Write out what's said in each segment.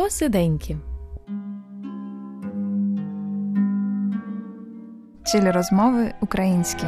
Посиденьки. Цілі розмови українські.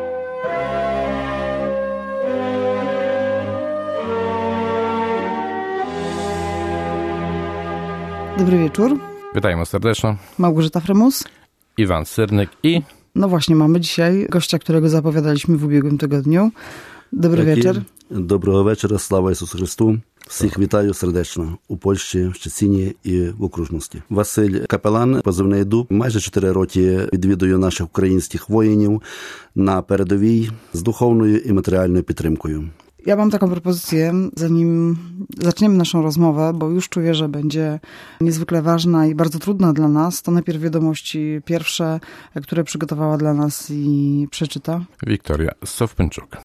Dobry wieczór. Witajmy serdecznie. Małgorzata Fremus. Iwan Syrnyk i... No właśnie, mamy dzisiaj gościa, którego zapowiadaliśmy w ubiegłym tygodniu. Dobry wieczór. Доброго вечора, слава Ісусу Христу. Всіх вітаю сердечно у Польщі, в Щецині і в окружності. Василь Капелан, позивний Дуб. Майже 4 роки відвідую наших українських воїнів на передовій з духовною і матеріальною підтримкою. Ja mam taką propozycję, zanim zaczniemy naszą rozmowę, bo już czuję, że będzie niezwykle ważna i bardzo trudna dla nas, to najpierw wiadomości pierwsze, które przygotowała dla nas i przeczyta Wiktoria Sowpynczuk.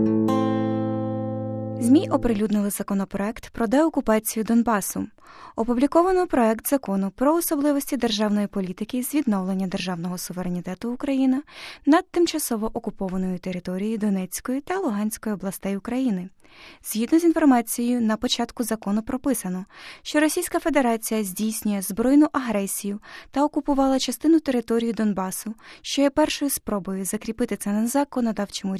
ЗМІ оприлюднили законопроект про деокупацію Донбасу. Опубліковано проект закону про особливості державної політики з відновлення державного суверенітету України над тимчасово окупованою територією Донецької та Луганської областей України. Згідно з інформацією, на початку закону прописано, що Російська Федерація здійснює збройну агресію та окупувала частину території Донбасу, що є першою спробою закріпити це на законодавчому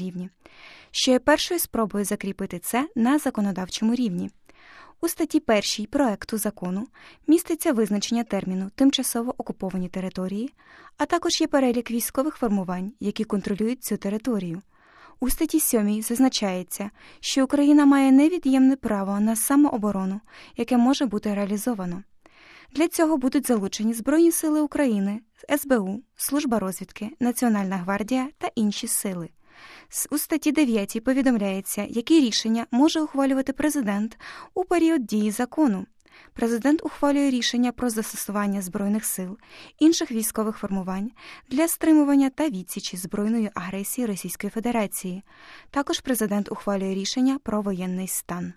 рівні. У статті 1 проекту закону міститься визначення терміну «тимчасово окуповані території», а також є перелік військових формувань, які контролюють цю територію. У статті 7 зазначається, що Україна має невід'ємне право на самооборону, яке може бути реалізовано. Для цього будуть залучені Збройні сили України, СБУ, Служба розвідки, Національна гвардія та інші сили. У статті 9 повідомляється, які рішення може ухвалювати президент у період дії закону. Президент ухвалює рішення про застосування Збройних сил, інших військових формувань для стримування та відсічі збройної агресії Російської Федерації. Також президент ухвалює рішення про воєнний стан.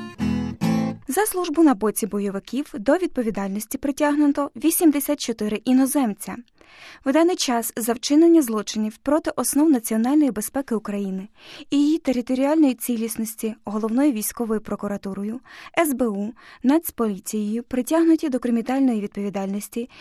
За службу на боці бойовиків до відповідальності притягнуто 84 іноземця. В даний час за вчинення злочинів проти основ національної безпеки України і її територіальної цілісності Головною військовою прокуратурою, СБУ, Нацполіцією притягнуті до кримінальної відповідальності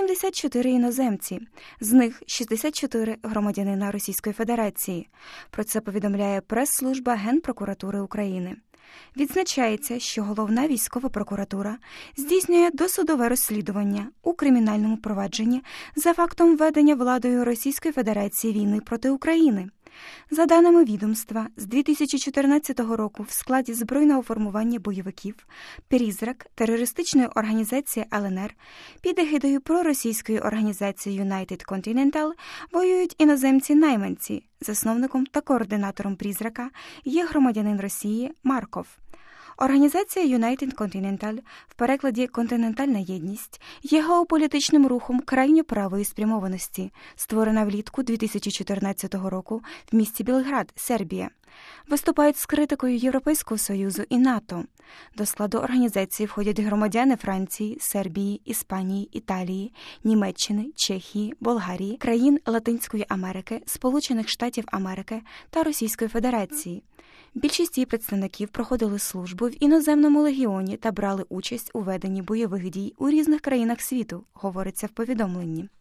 84 іноземці, з них 64 громадянина Російської Федерації. Про це повідомляє прес-служба Генпрокуратури України. Відзначається, що Головна військова прокуратура здійснює досудове розслідування у кримінальному провадженні за фактом ведення владою Російської Федерації війни проти України. За даними відомства, з 2014 року в складі збройного формування бойовиків «Призрак» терористичної організації ЛНР під егидою проросійської організації United Continental воюють іноземці-найманці. Засновником та координатором «Призрака» є громадянин Росії Марков. Організація United Continental, в перекладі «Континентальна єдність», є геополітичним рухом крайньо правої спрямованості, створена влітку 2014 року в місті Білград, Сербія. Виступають з критикою Європейського Союзу і НАТО. До складу організації входять громадяни Франції, Сербії, Іспанії, Італії, Німеччини, Чехії, Болгарії, країн Латинської Америки, Сполучених Штатів Америки та Російської Федерації. Більшість її представників проходили службу в іноземному легіоні та брали участь у веденні бойових дій у різних країнах світу, говориться в повідомленні.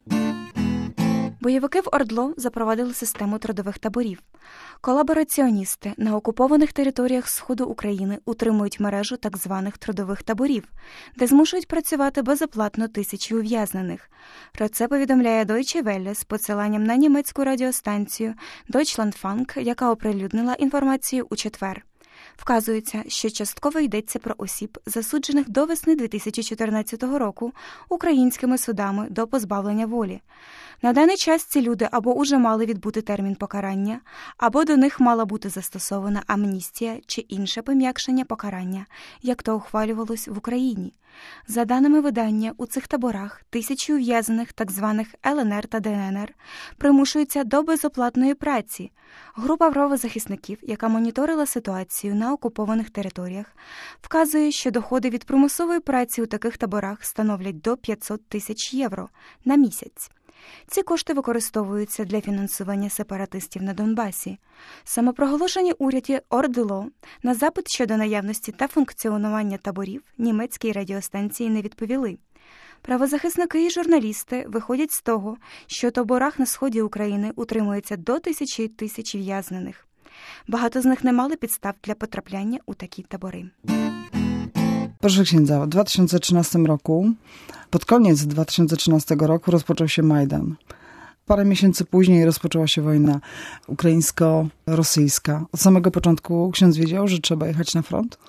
Бойовики в ОРДЛО запровадили систему трудових таборів. Колабораціоністи на окупованих територіях Сходу України утримують мережу так званих трудових таборів, де змушують працювати безоплатно тисячі ув'язнених. Про це повідомляє Deutsche Welle з посиланням на німецьку радіостанцію Deutschlandfunk, яка оприлюднила інформацію у четвер. Вказується, що частково йдеться про осіб, засуджених до весни 2014 року українськими судами до позбавлення волі. На даний час ці люди або уже мали відбути термін покарання, або до них мала бути застосована амністія чи інше пом'якшення покарання, як то ухвалювалось в Україні. За даними видання, у цих таборах тисячі ув'язнених так званих ЛНР та ДНР примушуються до безоплатної праці. Група правозахисників, яка моніторила ситуацію на окупованих територіях, вказує, що доходи від примусової праці у таких таборах становлять до 500 тисяч євро на місяць. Ці кошти використовуються для фінансування сепаратистів на Донбасі. Самопроголошені уряді Ордило на запит щодо наявності та функціонування таборів німецькій радіостанції не відповіли. Правозахисники і журналісти виходять з того, що в таборах на сході України утримується до тисячі в'язнених. Багато з них не мали підстав для потрапляння у такі табори. Proszę księdza, w 2013 roku, pod koniec 2013 roku rozpoczął się Majdan. Parę miesięcy później rozpoczęła się wojna ukraińsko-rosyjska. Od samego początku ksiądz wiedział, że trzeba jechać na front?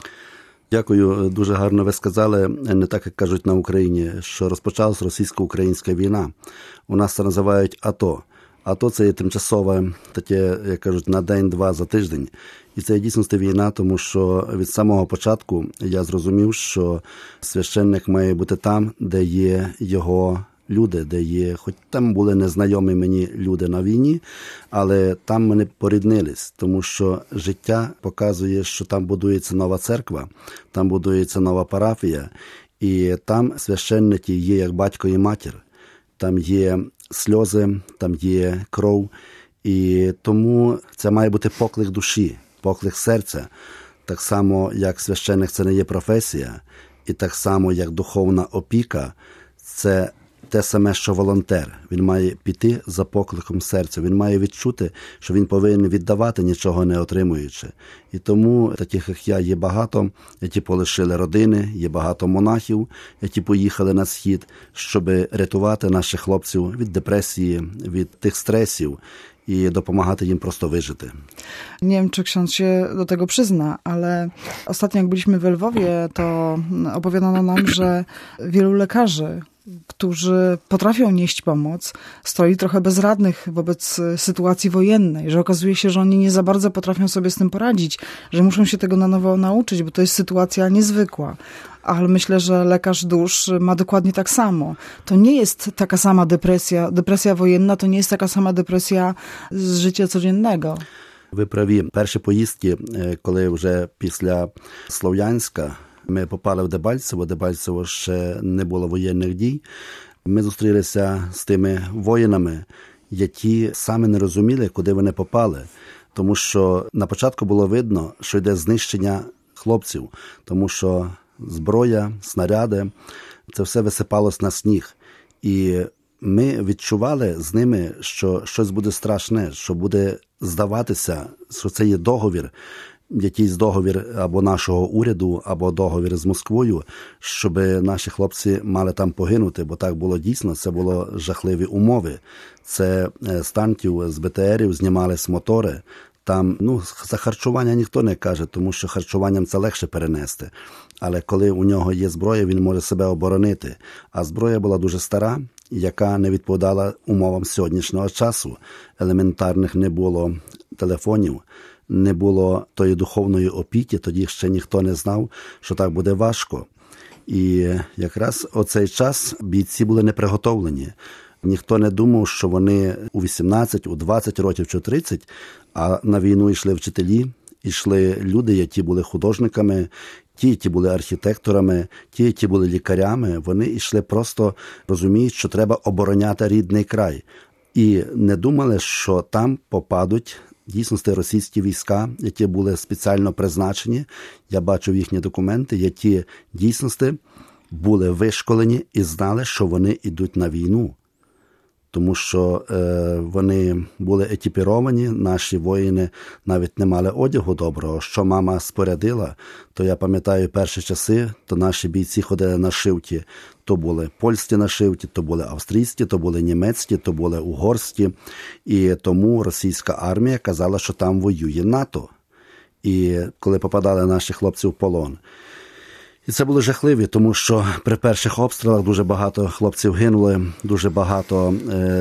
Дякую, дуже гарно ви сказали, не так, як кажуть на Україні, що розпочалась російсько-українська війна. У нас це називають АТО. АТО – це є тимчасове, таке, як кажуть, на день-два за тиждень. І це є дійсно війна, тому що від самого початку я зрозумів, що священник має бути там, де є його люди, де є, хоч там були незнайомі мені люди на війні, але там ми не поріднились, тому що життя показує, що там будується нова церква, там будується нова парафія, і там священники є як батько і матір. Там є сльози, там є кров, і тому це має бути поклик душі, поклик серця. Так само, як священник це не є професія, і так само, як духовна опіка, це те саме, що волонтер. Він має піти за покликом серця. Він має відчути, що він повинен віддавати, нічого не отримуючи. І тому таких, як я, є багато, які полишили родини, є багато монахів, які поїхали на схід, щоб рятувати наших хлопців від депресії, від тих стресів i dopomagać im prosto wyżyć. Nie wiem, czy ksiądz się do tego przyzna, ale ostatnio jak byliśmy w Lwowie, to opowiadano nam, że wielu lekarzy, którzy potrafią nieść pomoc, stoi trochę bezradnych wobec sytuacji wojennej, że okazuje się, że oni nie za bardzo potrafią sobie z tym poradzić, że muszą się tego na nowo nauczyć, bo to jest sytuacja niezwykła. Ale myślę, że lekarz dusz ma dokładnie tak samo. To nie jest taka sama depresja wojenna, to nie jest taka sama depresja z życia codziennego. Ви праві. Перші поїздки, коли вже після Слов'янська ми попали в Дебальцево, Дебальцево ще не було воєнних дій, ми зустрілися з тими воїнами, які самі не розуміли, куди вони попали. Тому що на початку було видно, що йде знищення хлопців, тому що зброя, снаряди, це все висипалось на сніг. І ми відчували з ними, що щось буде страшне, що буде здаватися, що це є договір, якийсь договір або нашого уряду, або договір з Москвою, щоб наші хлопці мали там погинути, бо так було дійсно, це були жахливі умови. Це з танків, з БТРів знімались мотори. Там, за харчування ніхто не каже, тому що харчуванням це легше перенести. Але коли у нього є зброя, він може себе оборонити. А зброя була дуже стара, яка не відповідала умовам сьогоднішнього часу. Елементарних не було телефонів, не було тої духовної опіки, тоді ще ніхто не знав, що так буде важко. І якраз оцей час бійці були неприготовлені. Ніхто не думав, що вони у 18, у 20 років чи 30, а на війну йшли вчителі, йшли люди, які були художниками, ті, які були архітекторами, ті, які були лікарями. Вони йшли просто, розуміють, що треба обороняти рідний край. І не думали, що там попадуть дійсно російські війська, які були спеціально призначені. Я бачив їхні документи, які дійсно були вишколені і знали, що вони йдуть на війну. Тому що вони були екіпіровані, наші воїни навіть не мали одягу доброго. Що мама спорядила, то я пам'ятаю перші часи, то наші бійці ходили нашивки. То були польські нашивки, то були австрійські, то були німецькі, то були угорські. І тому російська армія казала, що там воює НАТО. І коли попадали наші хлопці в полон. І це було жахливо, тому що при перших обстрілах дуже багато хлопців гинули, дуже багато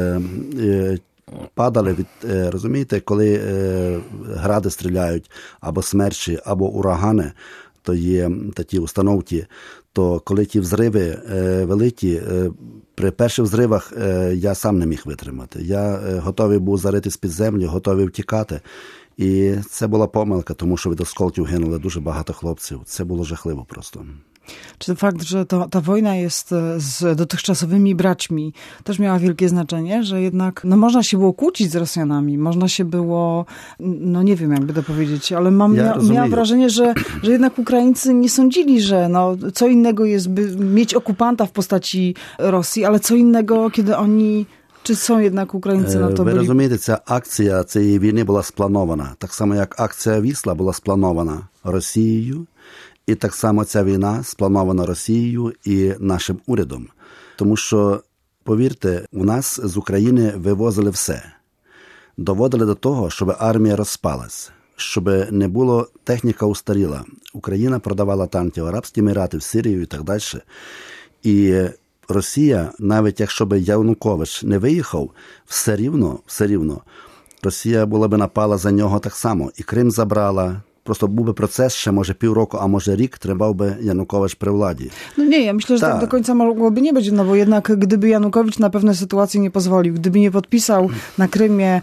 падали. Розумієте, коли гради стріляють, або смерчі, або урагани, то є такі установки, то коли ті взриви великі, при перших взривах я сам не міг витримати. Я готовий був заритись під землю, готовий втікати. І це була помилка, тому що від осколків гинули дуже багато хлопців. Це було жахливо просто. Czy fakt, że ta wojna jest z dotychczasowymi braćmi, też miała wielkie znaczenie, że jednak można się było kłócić z Rosjanami, można się było, nie wiem jakby to powiedzieć, ale miałam wrażenie, że jednak Ukraińcy nie sądzili, że co innego jest, by mieć okupanta w postaci Rosji, ale co innego, kiedy oni... Czy są jednak Українці на то Ви byli? розумієте, ця акція цієї війни була спланована. Так само, як акція Вісла була спланована Росією, і так само ця війна спланована Росією і нашим урядом. Тому що, повірте, у нас з України вивозили все. Доводили до того, щоб армія розпалась, щоб не було техніка устаріла. Україна продавала танки в Арабські Емірати, в Сирію і так далі. І Росія, навіть якщо б Янукович не виїхав, все рівно, Росія була б напала за нього так само. І Крим забрала. Просто був би процес ще, może півроку, a może rok, trwałby Janukowicz przy władzy. Nie, ja myślę, że tak do końca mogłoby nie być, bo jednak gdyby Janukowicz na pewne sytuacje nie pozwolił, gdyby nie podpisał na Krymie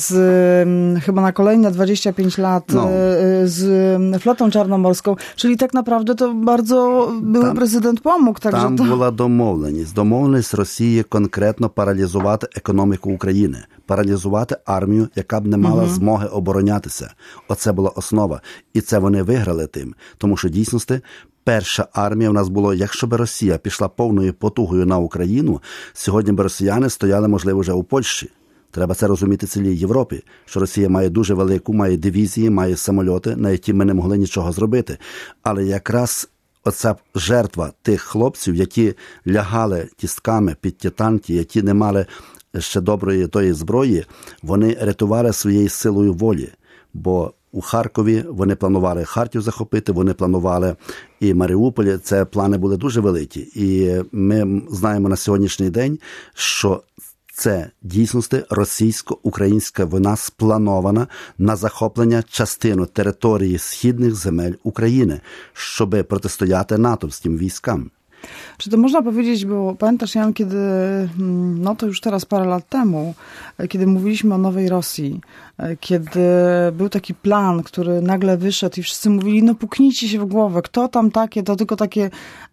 chyba na kolejne 25 lat z flotą czarnomorską, czyli tak naprawdę to bardzo były prezydent pomógł. Там була домовленість Росії конкретно паралізувати економіку України, паралізувати армію, яка б не мала змоги оборонятися. Оце була основа. І це вони виграли тим. Тому що, в дійсності, перша армія в нас була, якщо б Росія пішла повною потугою на Україну, сьогодні б росіяни стояли, можливо, вже у Польщі. Треба це розуміти цілій Європі, що Росія має дуже велику, має дивізії, має самольоти, на які ми не могли нічого зробити. Але якраз оця жертва тих хлопців, які лягали кістками під ті танки, які не мали ще доброї тої зброї, вони рятували своєю силою волі. Бо у Харкові вони планували Харків захопити, вони планували і Маріуполь. Це плани були дуже великі. І ми знаємо на сьогоднішній день, що це дійсності російсько-українська війна спланована на захоплення частину території східних земель України, щоб протистояти натовським військам. Czy to można powiedzieć, bo pamiętasz, Jan, kiedy, to już teraz parę lat temu, kiedy mówiliśmy o nowej Rosji, kiedy był taki plan, który nagle wyszedł i wszyscy mówili, puknijcie się w głowę, kto tam takie, to tylko takie...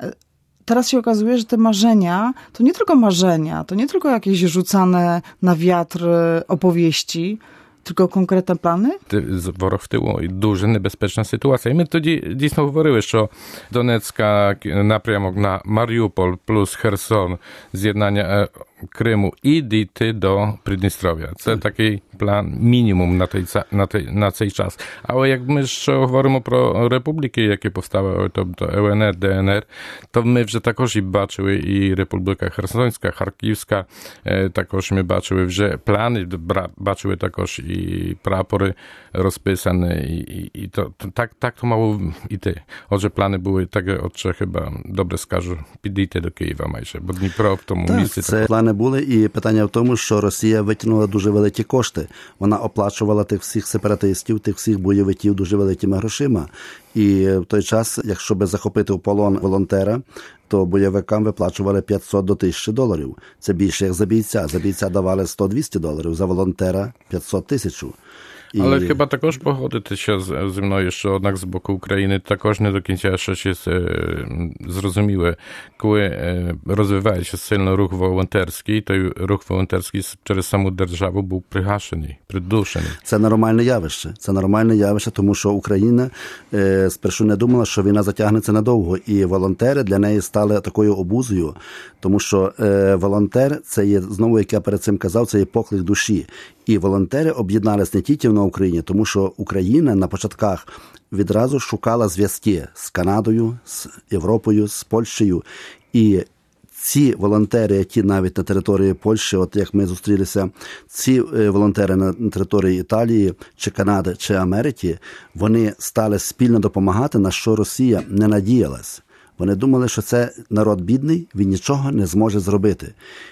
Teraz się okazuje, że te marzenia to nie tylko marzenia, to nie tylko jakieś rzucane na wiatr opowieści, tylko конкретні плани? Ворог в тилу і дуже небезпечна ситуація. І ми тоді дійсно говорили, що Донецька напрямок на Маріуполь плюс Херсон, з'єднання Криму і дійти до Придністров'я. Це такий план мінімум на цей час. Але як ми ж говоримо про республіки, які повставили, тобто ЛНР, ДНР, то ми вже також і бачили і Республіка Херсонська, Харківська, також ми бачили вже плани, бачили також і прапори розписані, і то так то мало йти. Отже, плани були так, отже, хіба, добре скажу, підійти до Києва майже, бо Дніпро в тому місці. Це плани були, і питання в тому, що Росія витягнула дуже великі кошти. Вона оплачувала тих всіх сепаратистів, тих всіх бойовиків дуже великими грошима. І в той час, якщо би захопити в полон волонтера, то бойовикам виплачували $500 до $1000. Це більше, як за бійця. За бійця давали $100-200, за волонтера $500-1000. Але хіба також погодитися зі мною, що однак з боку України також не до кінця щось є зрозуміле. Коли розвивається сильно рух волонтерський, той рух волонтерський через саму державу був пригашений, придушений. Це нормальне явище. Це нормальне явище, тому що Україна спершу не думала, що війна затягнеться надовго. І волонтери для неї стали такою обузою, тому що волонтер, це є, знову, як я перед цим казав, це є поклик душі. І волонтери об'єднались не тільки на Україні, тому що Україна на початках відразу шукала зв'язки з Канадою, з Європою, з Польщею. І ці волонтери, які навіть на території Польщі, от як ми зустрілися, ці волонтери на території Італії, чи Канади, чи Америки, вони стали спільно допомагати, на що Росія не надіялась. Вони думали, що це народ бідний, він нічого не зможе зробити.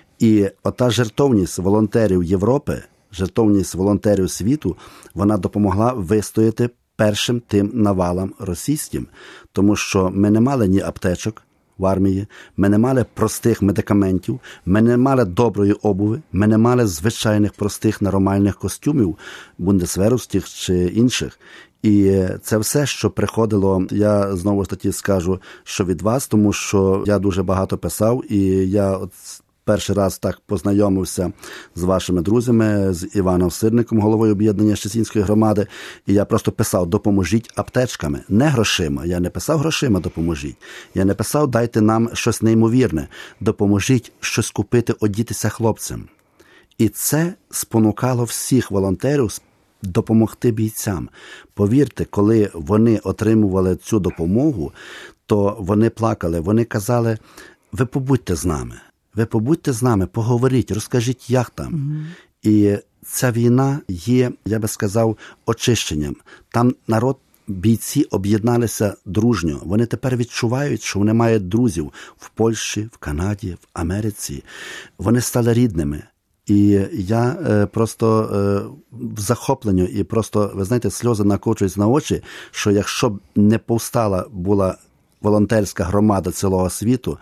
І ота жертовність волонтерів Європи, жертовність волонтерів світу, вона допомогла вистояти першим тим навалам російським. Тому що ми не мали ні аптечок в армії, ми не мали простих медикаментів, ми не мали доброї обуви, ми не мали звичайних простих нормальних костюмів, бундесверівських чи інших. І це все, що приходило, я знову ж таки скажу, що від вас, тому що я дуже багато писав, і я от перший раз так познайомився з вашими друзями, з Іваном Сирником, головою об'єднання Щецінської громади, і я просто писав: допоможіть аптечками, не грошима. Я не писав грошима допоможіть. Я не писав дайте нам щось неймовірне, допоможіть щось купити, одітися хлопцям. І це спонукало всіх волонтерів допомогти бійцям. Повірте, коли вони отримували цю допомогу, то вони плакали, вони казали: ви побудьте з нами. Ви побудьте з нами, поговоріть, розкажіть, як там. І ця війна є, я би сказав, очищенням. Там народ, бійці об'єдналися дружньо. Вони тепер відчувають, що вони мають друзів в Польщі, в Канаді, в Америці. Вони стали рідними. І я просто в захопленню, і просто, ви знаєте, сльози накочуються на очі, що якщо б не повстала була волонтерська громада цілого світу,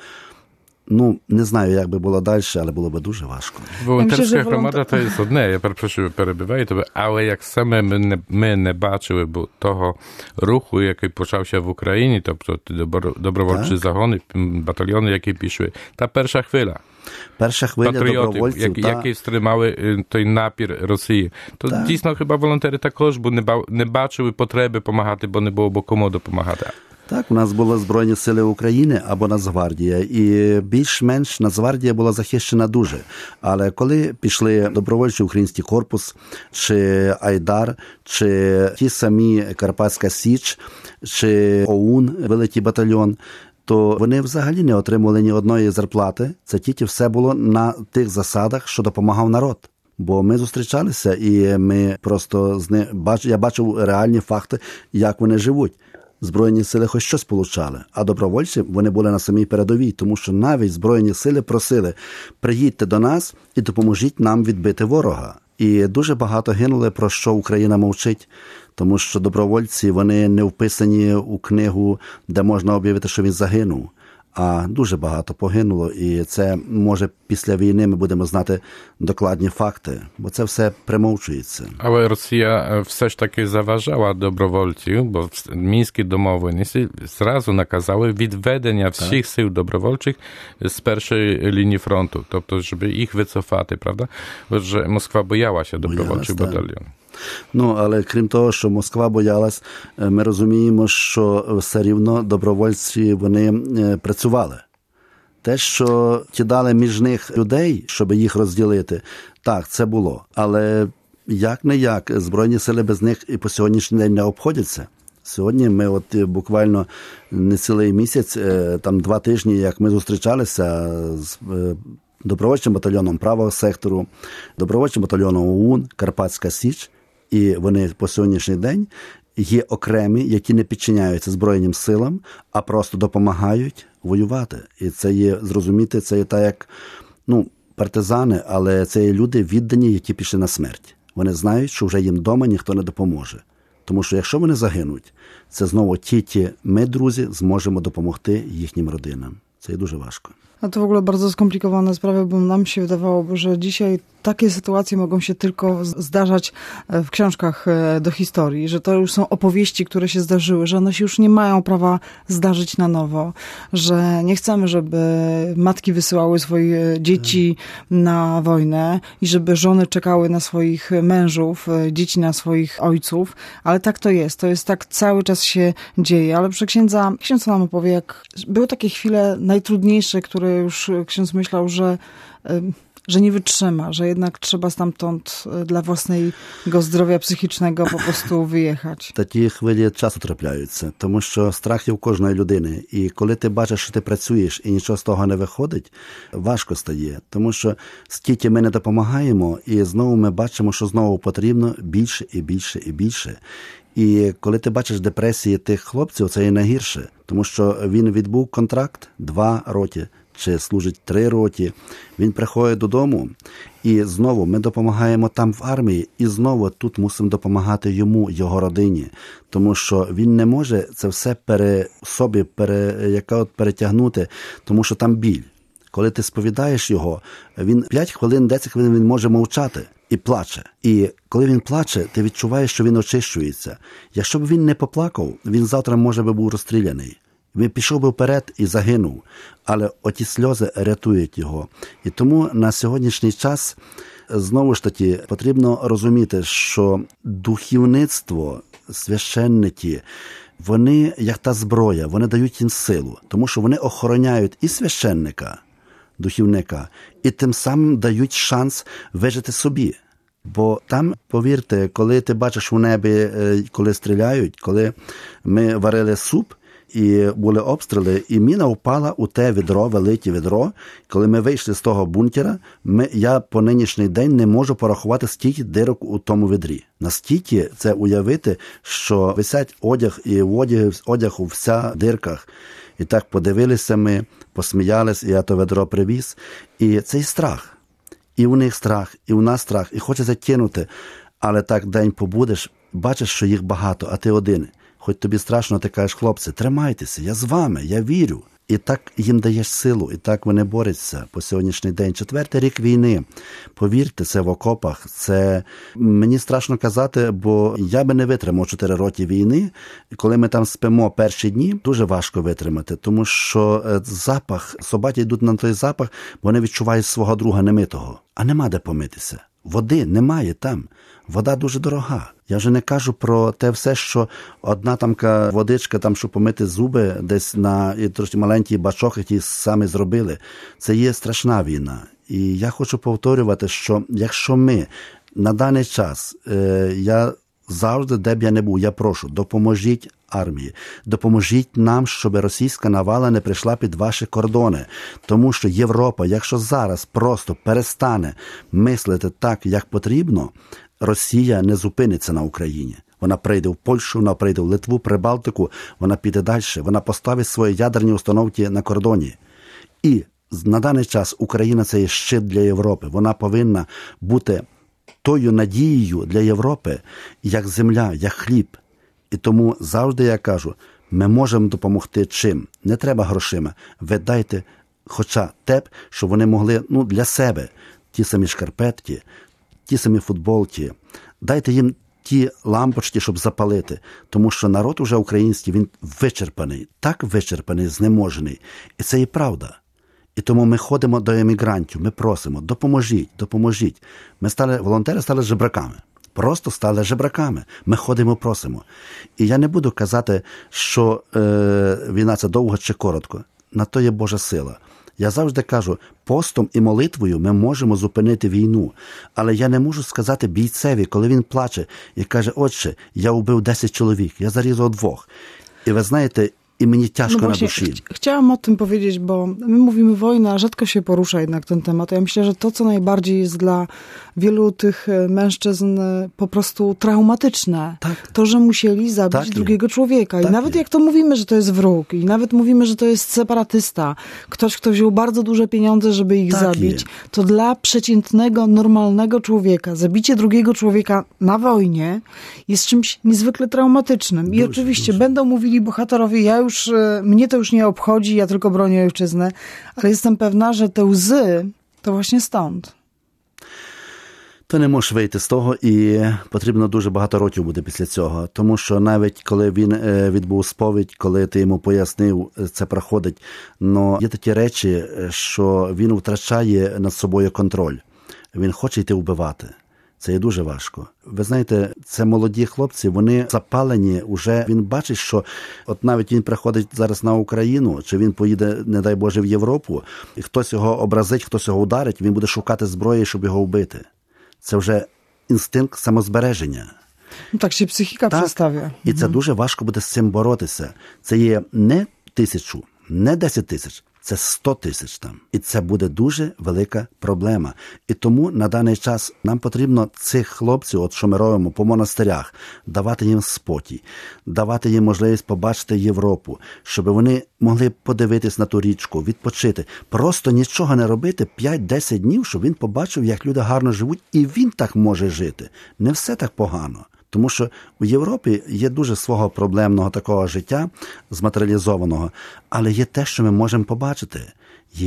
не знаю, як би було далі, але було б дуже важко. Волонтерська громада – то є одне, я перебиваю тебе, але як саме ми не бачили того руху, який почався в Україні, тобто добровольчі загони, батальйони, які пішли, та перша хвиля. Перша хвиля добровольців, які стримали той напір Росії. То дійсно хіба волонтери також, бо не бачили потреби допомагати, бо не було б кому допомагати. Так, у нас були Збройні сили України або Нацгвардія, і більш-менш Нацгвардія була захищена дуже. Але коли пішли добровольчий український корпус, чи Айдар, чи ті самі Карпатська Січ, чи ОУН, великий батальйон, то вони взагалі не отримували ні одної зарплати. Це тільки все було на тих засадах, що допомагав народ. Бо ми зустрічалися, і ми просто я бачив реальні факти, як вони живуть. Збройні сили хоч щось получали, а добровольці, вони були на самій передовій, тому що навіть Збройні сили просили: приїдьте до нас і допоможіть нам відбити ворога. І дуже багато гинули, про що Україна мовчить, тому що добровольці, вони не вписані у книгу, де можна об'явити, що він загинув. А дуже багато погинуло, і це, може, після війни ми будемо знати докладні факти, бо це все примовчується. Але Росія все ж таки заважала добровольців, бо мінські домовленості зразу наказали відведення всіх сил добровольчих з першої лінії фронту, тобто, щоб їх вицofати, правда? Бо Москва боялася добровольчих батальйонів. Але крім того, що Москва боялась, ми розуміємо, що все рівно добровольці, вони працювали. Те, що кидали між них людей, щоб їх розділити, так, це було. Але як-не-як, Збройні сили без них і по сьогоднішній день не обходяться. Сьогодні ми буквально не цілий місяць, там 2 тижні, як ми зустрічалися з добровольчим батальйоном правого сектору, добровольчим батальйоном ОУН, Карпатська Січ, і вони по сьогоднішній день є окремі, які не підчиняються Збройним силам, а просто допомагають воювати. І це є, зрозуміти, це є так як, партизани, але це є люди віддані, які пішли на смерть. Вони знають, що вже їм вдома ніхто не допоможе. Тому що якщо вони загинуть, це знову тільки ми, друзі, зможемо допомогти їхнім родинам. Це є дуже важко. A to w ogóle bardzo skomplikowane sprawy, bo nam się wydawało, że dzisiaj takie sytuacje mogą się tylko zdarzać w książkach do historii, że to już są opowieści, które się zdarzyły, że one się już nie mają prawa zdarzyć na nowo, że nie chcemy, żeby matki wysyłały swoje dzieci na wojnę i żeby żony czekały na swoich mężów, dzieci na swoich ojców, ale tak to jest tak cały czas się dzieje, ale proszę ksiądz nam opowie, jak były takie chwile najtrudniejsze, które już ksiądz myślał, że nie wytrzyma, że jednak trzeba stamtąd dla własnego zdrowia psychicznego po prostu wyjechać. Такі хвилі часто трапляються, тому що страх є у кожної людини. І коли ти бачиш, що ти працюєш і нічого з того не виходить, важко стає. Тому що скільки ми не допомагаємо, і знову ми бачимо, що знову потрібно більше і більше і більше. І коли ти бачиш депресії тих хлопців, це і найгірше. Тому що він відбув контракт 2 роки, чи служить 3 роки, він приходить додому, і знову ми допомагаємо там в армії, і знову тут мусимо допомагати йому, його родині, тому що він не може це все перетягнути, тому що там біль. Коли ти сповідаєш його, він 5 хвилин, 10 хвилин він може мовчати і плаче. І коли він плаче, ти відчуваєш, що він очищується. Якщо б він не поплакав, він завтра, може би, був розстріляний. Він пішов би вперед і загинув. Але оті сльози рятують його. І тому на сьогоднішній час, знову ж таки, потрібно розуміти, що духовництво, священники, вони, як та зброя, вони дають їм силу. Тому що вони охороняють і священника, духовника, і тим самим дають шанс вижити собі. Бо там, повірте, коли ти бачиш у небі, коли стріляють, коли ми варили суп, і були обстріли, і міна впала у те відро, велике відро. Коли ми вийшли з того бункера, я по нинішній день не можу порахувати, скільки дирок у тому відрі. Настільки це уявити, що висять одяг, і одяг у вся дирках. І так подивилися ми, посміялись, і я то відро привіз. І цей страх. І у них страх, і у нас страх, і хочеться кинути. Але так день побудеш, бачиш, що їх багато, а ти один. Хоч тобі страшно, ти кажеш: хлопці, тримайтеся, я з вами, я вірю. І так їм даєш силу, і так вони борються по сьогоднішній день. 4-й рік війни. Повірте, це в окопах. Це мені страшно казати, бо я би не витримав 4 роки війни. Коли ми там спимо перші дні, дуже важко витримати, тому що запах, собаки йдуть на той запах, вони відчувають свого друга немитого. А нема де помитися. Води немає там. Вода дуже дорога. Я вже не кажу про те все, що одна тамка водичка, там, щоб помити зуби, десь на трошки маленький бачок, які самі зробили. Це є страшна війна. І я хочу повторювати, що якщо ми на даний час, я завжди, де б я не був, я прошу, допоможіть армії, допоможіть нам, щоб російська навала не прийшла під ваші кордони. Тому що Європа, якщо зараз просто перестане мислити так, як потрібно, Росія не зупиниться на Україні. Вона прийде в Польщу, вона прийде в Литву, Прибалтику, вона піде далі, вона поставить свої ядерні установки на кордоні. І на даний час Україна – це є щит для Європи. Вона повинна бути тою надією для Європи, як земля, як хліб. І тому завжди я кажу, ми можемо допомогти чим. Не треба грошима. Ви дайте хоча те, щоб вони могли для себе ті самі шкарпетки, ті самі футболки. Дайте їм ті лампочки, щоб запалити. Тому що народ уже український, він вичерпаний. Так вичерпаний, знеможений. І це і правда. І тому ми ходимо до емігрантів, ми просимо, допоможіть. Волонтери стали жебраками. Просто стали жебраками. Ми ходимо, просимо. І я не буду казати, що війна це довго чи коротко. На то є Божа сила. Я завжди кажу, постом і молитвою ми можемо зупинити війну. Але я не можу сказати бійцеві, коли він плаче і каже: отче, я убив 10 чоловік, я зарізав 2. I wy знаєте, i mnie ciężko na duszy. Chciałam o tym powiedzieć, bo my mówimy wojna, a rzadko się porusza jednak ten temat. Ja myślę, że to, co najbardziej jest dla wielu tych mężczyzn po prostu traumatyczne, to, że musieli zabić drugiego człowieka. I nawet jak to mówimy, że to jest wróg, i nawet mówimy, że to jest separatysta, ktoś, kto wziął bardzo duże pieniądze, żeby ich zabić, to dla przeciętnego, normalnego człowieka zabicie drugiego człowieka na wojnie jest czymś niezwykle traumatycznym. I oczywiście będą mówili bohaterowie, mnie to już nie obchodzi, ja tylko bronię ojczyznę, ale jestem pewna, że te łzy to właśnie stąd. Ти не можеш вийти з того, і потрібно дуже багато років буде після цього. Тому що навіть коли він відбув сповідь, коли ти йому пояснив, це проходить, но є такі речі, що він втрачає над собою контроль. Він хоче йти вбивати. Це є дуже важко. Ви знаєте, це молоді хлопці, вони запалені уже. Він бачить, що от навіть він приходить зараз на Україну, чи він поїде, не дай Боже, в Європу, і хтось його образить, хтось його ударить, він буде шукати зброї, щоб його вбити. Це вже інстинкт самозбереження. Ну, так ще психіка представляє. І це дуже важко буде з цим боротися. Це є не 1000, не 10 тисяч, це 100 тисяч там. І це буде дуже велика проблема. І тому на даний час нам потрібно цих хлопців, от що ми робимо по монастирях, давати їм спокій, давати їм можливість побачити Європу, щоб вони могли подивитись на ту річку, відпочити. Просто нічого не робити 5-10 днів, щоб він побачив, як люди гарно живуть, і він так може жити. Не все так погано. Тому що у Європі є дуже свого проблемного такого життя, зматеріалізованого, але є те, що ми можемо побачити. Є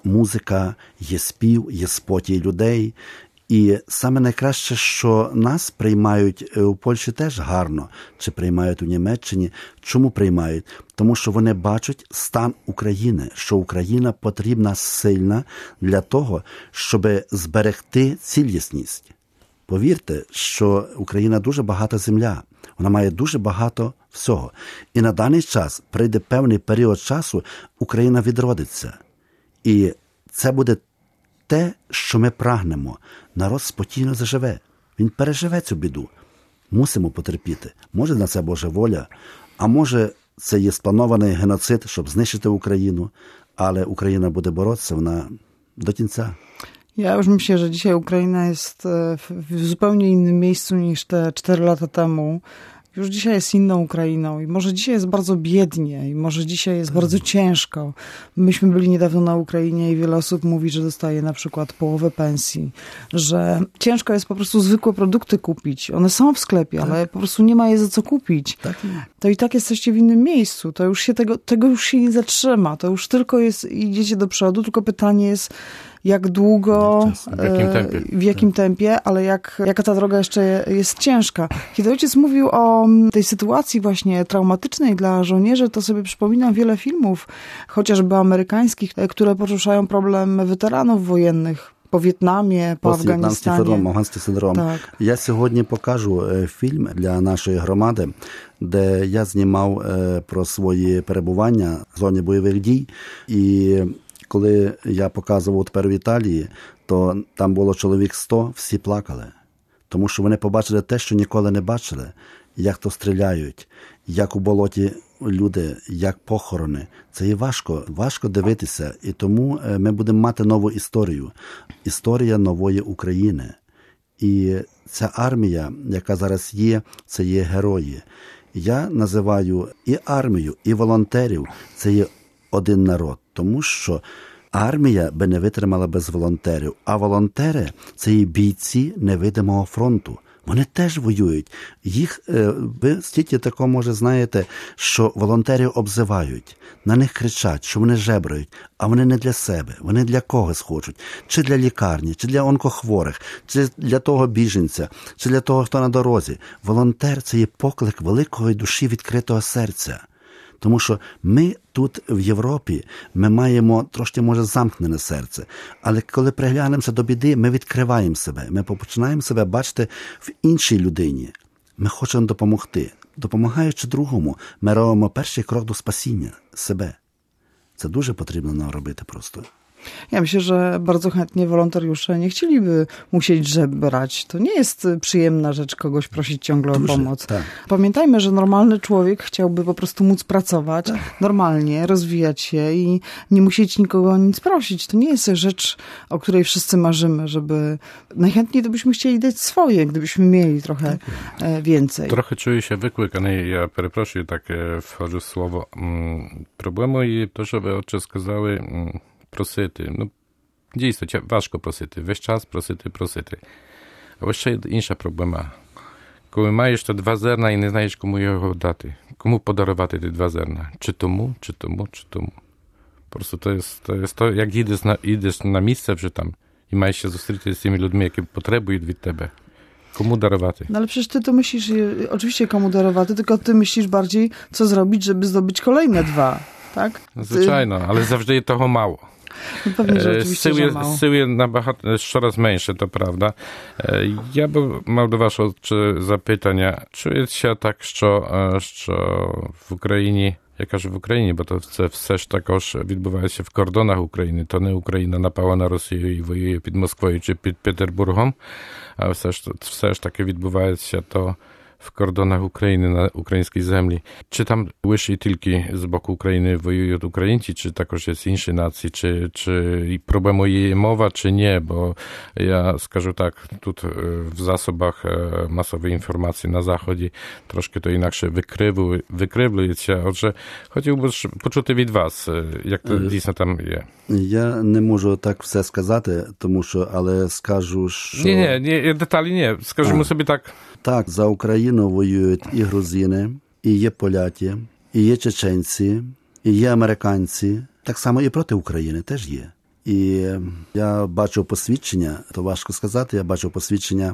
музика, є спів, є спокій людей. І саме найкраще, що нас приймають у Польщі теж гарно, чи приймають у Німеччині. Чому приймають? Тому що вони бачать стан України, що Україна потрібна сильна для того, щоб зберегти цілісність. Повірте, що Україна дуже багата земля, вона має дуже багато всього. І на даний час прийде певний період часу, Україна відродиться. І це буде те, що ми прагнемо. Народ спокійно заживе. Він переживе цю біду. Мусимо потерпіти. Може на це Божа воля, а може це є спланований геноцид, щоб знищити Україну, ale Ukraina będzie borotися, вона do końca. Ja już myślę, że dzisiaj Ukraina jest w zupełnie innym miejscu niż te 4 lata temu. Już dzisiaj jest inną Ukrainą i może dzisiaj jest bardzo biednie i może dzisiaj jest bardzo ciężko. Myśmy byli niedawno na Ukrainie i wiele osób mówi, że dostaje na przykład połowę pensji, że ciężko jest po prostu zwykłe produkty kupić. One są w sklepie, ale po prostu nie ma je za co kupić. To i tak jesteście w innym miejscu. To już się tego już się nie zatrzyma. To już tylko idziecie do przodu, tylko pytanie jest, jak długo, w jakim tempie, ale jaka ta droga jeszcze jest ciężka. Kiedy ojciec mówił o tej sytuacji właśnie traumatycznej dla żołnierzy, to sobie przypominam wiele filmów, chociażby amerykańskich, które poruszają problem weteranów wojennych po В'єтнамі, по Афганістані. Афганський синдром. Так. Я сьогодні покажу фільм для нашої громади, де я знімав про свої перебування в зоні бойових дій. І коли я показував тепер в Італії, то там було чоловік 100, всі плакали. Тому що вони побачили те, що ніколи не бачили. Як то стріляють, як у болоті люди, як похорони. Це є важко дивитися. І тому ми будемо мати нову історію. Історія нової України. І ця армія, яка зараз є, це є герої. Я називаю і армію, і волонтерів, це є один народ. Тому що армія би не витримала без волонтерів. А волонтери – це є бійці невидимого фронту. Вони теж воюють. Ви стільки такого, може, знаєте, що волонтерів обзивають, на них кричать, що вони жебрають, а вони не для себе, вони для когось хочуть. Чи для лікарні, чи для онкохворих, чи для того біженця, чи для того, хто на дорозі. Волонтер – це є поклик великої душі відкритого серця. Тому що ми тут, в Європі, ми маємо трошки, може, замкнене серце. Але коли приглянемося до біди, ми відкриваємо себе. Ми починаємо себе бачити в іншій людині. Ми хочемо допомогти. Допомагаючи другому, ми робимо перший крок до спасіння себе. Це дуже потрібно нам робити просто. Ja myślę, że bardzo chętnie wolontariusze nie chcieliby musieć żebrać. To nie jest przyjemna rzecz kogoś prosić ciągle o pomoc. Tak. Pamiętajmy, że normalny człowiek chciałby po prostu móc pracować normalnie, rozwijać się i nie musieć nikogo o nic prosić. To nie jest rzecz, o której wszyscy marzymy, żeby najchętniej to byśmy chcieli dać swoje, gdybyśmy mieli trochę więcej. Trochę czuję się wyklykany. Ja перепрошую, tak wchodzę w słowo. Проблему є то, що ви, отче, сказали, просити. Ну, дійсно, важко просити. Весь час просити. А ось ще є інша проблема. Коли маєш то 2 зерна і не знаєш, кому його дати. Кому подарувати ті 2 зерна. Чи тому. Просто то є то, як їдеш на місце вже там і маєш się зустріти з тими людьми, які потребують від тебе. Komu darowaty? No ale przecież ty to myślisz, oczywiście komu darowaty, tylko ty myślisz bardziej, co zrobić, żeby zdobyć kolejne 2, tak? Звичайно, ale zawsze jest tego mało. No pewnie, że oczywiście, że mało. Сил є набагато щораз менше, то правда. Я би мав до вашого запитання. Чується так, що в Україні, я кажу в Україні, бо це все ж також відбувається в кордонах України. То не Україна напала на Росію і воює під Москвою чи під Петербургом, а все ж таки відбувається то в кордонах України, на українській землі. Чи там лише тільки з боку України воюють українці, чи також є інші нації, чи проблемою є мова, чи ні, бо я скажу так, тут в засобах масової інформації на Заході трошки то інакше викривлюється. Отже, хотів би почути від вас, як то дійсно там є. Я не можу так все сказати, тому що, але скажу, що... Ні, деталі ні, скажімо собі так. Так, за Україну воюють і грузини, і є поляки, і є чеченці, і є американці. Так само і проти України теж є. І я бачив посвідчення, то важко сказати, я бачив посвідчення